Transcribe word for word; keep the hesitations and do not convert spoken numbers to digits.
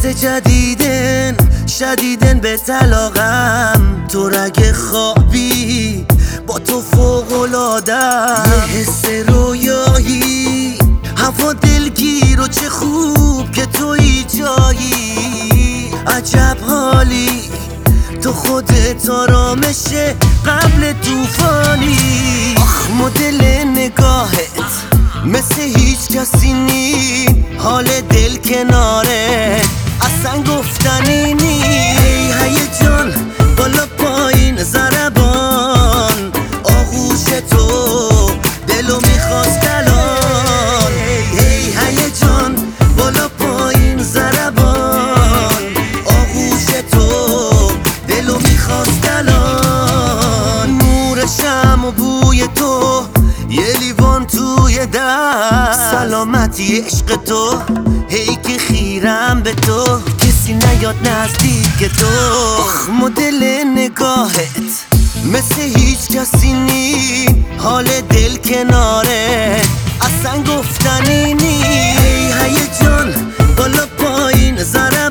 مثل جدیدن شدیدن به طلاقم، تو رگ خوابی با تو فوق‌العاده‌ام، یه حس رویایی هوا دلگیر و چه خوب که تویی جایی، عجب حالی تو خودت آرامشه قبل توفانی. آخ مدل نگاهت مثل هیچ کسی نی، حال دل کناره اصلا گفتنی نی. هیجان بالا پایین ضربان، آغوش تو دلو میخواست الان. هیجان بالا پایین ضربان، آغوش تو دلو میخواست الان. نور شمع و بوی تو یه لیوان توی دست، سلامتی عشق تو هی که خیرم به تو، کسی نیاد نزدیک تو. آخ مدل نگاهت مثل هیچ کسی نی، حال دل کناره اصلا گفتنی نی. هیجان بالا پایین ضربان،